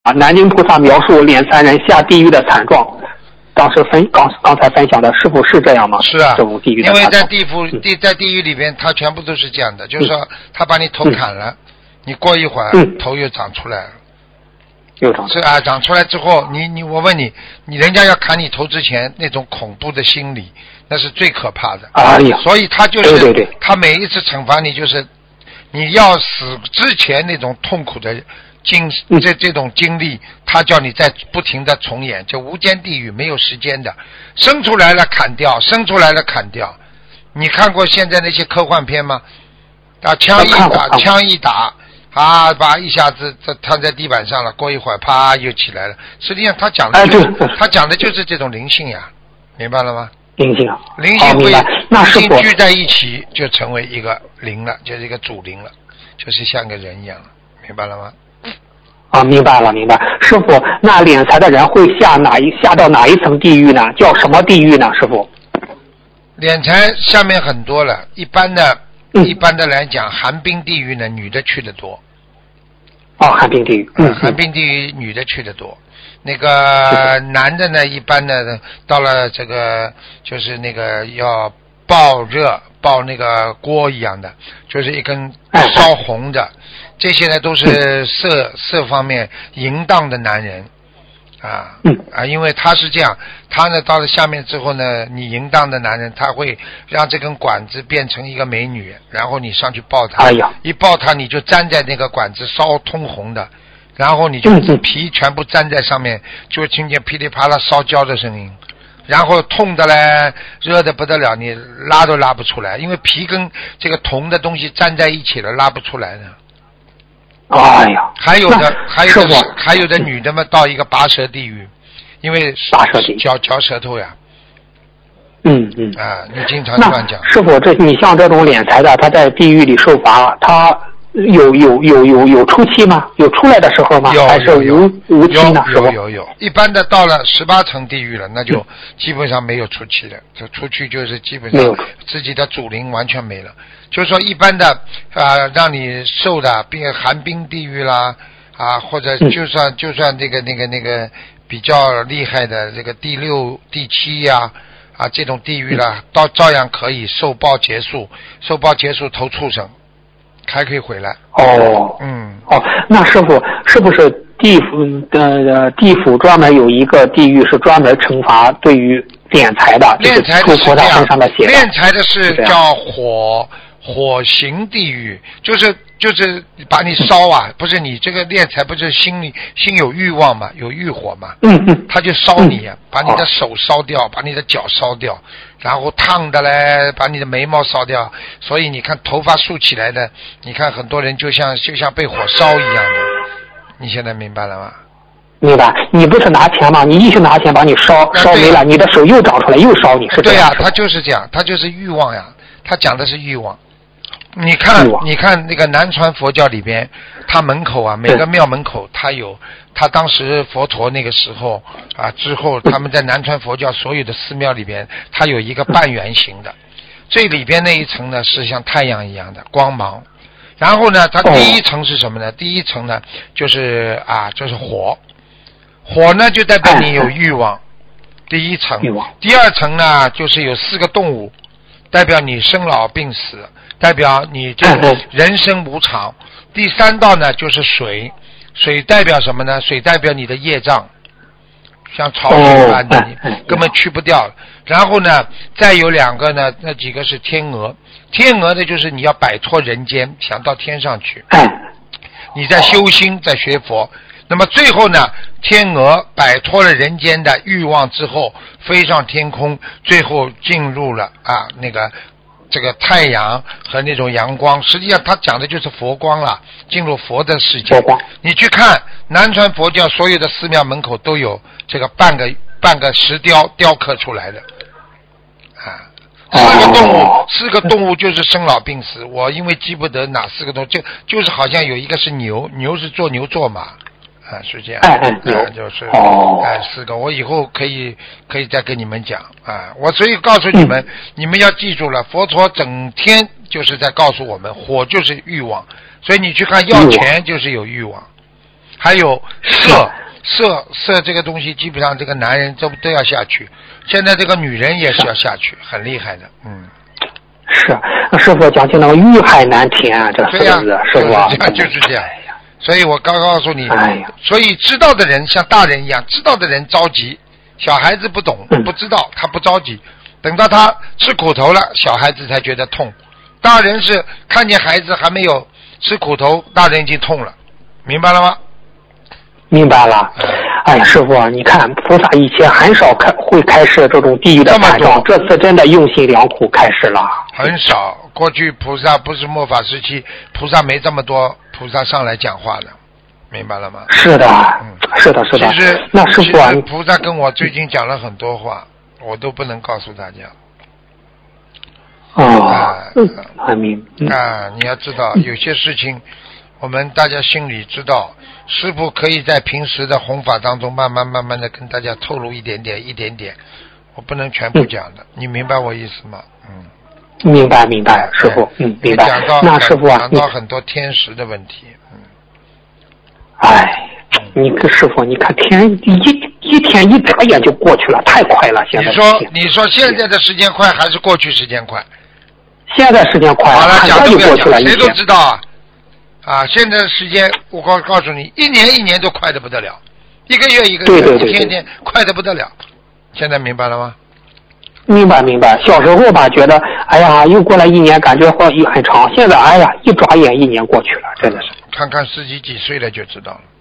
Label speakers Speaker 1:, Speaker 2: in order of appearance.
Speaker 1: 南京菩萨描述敛财人下地狱的惨状，当时刚才分享的师傅是这样吗？
Speaker 2: 是啊，
Speaker 1: 这种地狱的
Speaker 2: 因为在
Speaker 1: 在
Speaker 2: 地狱里边，它全部都是这样的，就是说他把你头砍了，你过一会儿头又长出来了。长出来之后，我问你，人家要砍你头之前那种恐怖的心理，那是最可怕的。
Speaker 1: 哎呀，
Speaker 2: 所以他就是，
Speaker 1: 对，
Speaker 2: 他每一次惩罚你，就是你要死之前那种痛苦的这种经历，他叫你在不停的重演，就无间地狱没有时间的，生出来了砍掉，生出来了砍掉。你看过现在那些科幻片吗？枪一打。把一下子瘫在地板上了，过一会儿啪又起来了。实际上他讲的就是这种灵性呀，明白了吗？
Speaker 1: 灵性
Speaker 2: 灵性聚在一起就成为一个灵了，就是一个主灵了，就是像个人一样了，明白了吗？
Speaker 1: 明白。师傅，那敛财的人会下到哪一层地狱呢？叫什么地狱呢？师傅？
Speaker 2: 敛财下面很多了，一般的来讲，寒冰地狱呢，女的去的多。
Speaker 1: 寒冰地狱。
Speaker 2: 寒冰地狱女的去的多。那个男的呢，一般的到了这个就是那个要爆那个锅一样的，就是一根烧红的，这些呢都是色方面淫荡的男人。因为他是这样，他呢到了下面之后呢，你淫荡的男人他会让这根管子变成一个美女，然后你上去抱她，一抱她你就粘在那个管子烧通红的，然后你就皮全部粘在上面，就听见噼里啪啦烧焦的声音，然后痛的嘞，热的不得了，你拉都拉不出来，因为皮跟这个铜的东西粘在一起了，拉不出来的。还有的女的嘛，到一个拔舌地狱，因为嚼舌头呀。你经常乱讲。
Speaker 1: 师傅，你像这种敛财的，他在地狱里受罚，他有出期吗？有出来的时候吗？还是无期呢？
Speaker 2: 有。一般的到了18层地狱了，那就基本上没有出期了，就出去就是基本上自己的主灵完全没了。就是说一般的让你受的寒冰地狱啦或者就算那个比较厉害的这个第6、第7呀这种地狱啦，照样可以受报结束投畜生，还可以回来。
Speaker 1: 那师傅是不是地府专门有一个地狱是专门惩罚对于敛财的？
Speaker 2: 敛财的是这样，敛财的是叫火刑地狱，就是把你烧不是你这个敛财不是心有欲望嘛，有欲火嘛，他就烧你把你的手烧掉，把你的脚烧掉，然后烫的嘞，把你的眉毛烧掉，所以你看头发竖起来的，你看很多人就像被火烧一样的，你现在明白了吗？
Speaker 1: 明白，你不是拿钱吗？你一去拿钱把你烧没了，你的手又长出来又烧你，是这样。
Speaker 2: 对他就是这样，他就是欲望呀，他讲的是欲望。你看那个南传佛教里边，他门口每个庙门口他当时佛陀那个时候之后他们在南传佛教所有的寺庙里边，他有一个半圆形的，最里边那一层呢是像太阳一样的光芒，然后呢它第一层是什么呢？第一层呢就是火呢就代表你有欲望，第一层。第二层呢就是有4个动物，代表你生老病死，代表你这个人生无常。第3道呢就是水代表什么呢？水代表你的业障，像潮水般的你根本去不掉。然后呢再有2个呢，那几个是天鹅的就是你要摆脱人间，想到天上去，你在修心在学佛。那么最后呢，天鹅摆脱了人间的欲望之后飞上天空，最后进入了那个这个太阳和那种阳光，实际上它讲的就是佛光了，进入佛的世界。你去看南传佛教所有的寺庙门口都有这个半个石雕刻出来的4个动物就是生老病死。我因为记不得哪4个动物，就是好像有一个是牛是做牛做马是这样就是4个，我以后可以再跟你们讲我所以告诉你们你们要记住了，佛陀整天就是在告诉我们，火就是欲望，所以你去看要钱就是有欲望还有色这个东西，基本上这个男人都要下去，现在这个女人也是要下去，很厉害的，
Speaker 1: 是，师傅讲起那个遇害难填啊，这四个字，师傅
Speaker 2: 就是这样。所以我刚告诉你，所以知道的人像大人一样，知道的人着急，小孩子不懂不知道，他不着急，等到他吃苦头了，小孩子才觉得痛。大人是看见孩子还没有吃苦头，大人已经痛了，明白了吗？
Speaker 1: 明白了。哎呀，师傅，你看菩萨以前很少会开示这种地狱的惨状，这次真的用心良苦开示了。
Speaker 2: 很少，过去菩萨不是末法时期，菩萨没这么多菩萨上来讲话的，明白了吗？
Speaker 1: 是的，是的。
Speaker 2: 其实
Speaker 1: 那师傅，
Speaker 2: 菩萨跟我最近讲了很多话，我都不能告诉大家。
Speaker 1: 还明
Speaker 2: 你要知道，有些事情我们大家心里知道，师父可以在平时的弘法当中慢慢的跟大家透露一点点，我不能全部讲的，你明白我意思吗？
Speaker 1: 明白，师父，明白。那师父
Speaker 2: 讲到很多天时的问题，
Speaker 1: 师父，你看天一天一眨眼就过去了，太快了。现在
Speaker 2: 你说现在的时间快还是过去时间快？
Speaker 1: 现在时间快，
Speaker 2: 好了，
Speaker 1: 很快就过去了。
Speaker 2: 谁都知道现在的时间我告诉你，一年都快得不得了，一个月一个月，一天快得不得了。现在明白了吗？
Speaker 1: 明白。小时候吧，觉得哎呀，又过了一年，感觉很长。现在哎呀，一转眼一年过去了，真的是。
Speaker 2: 看看自己几岁了就知道了。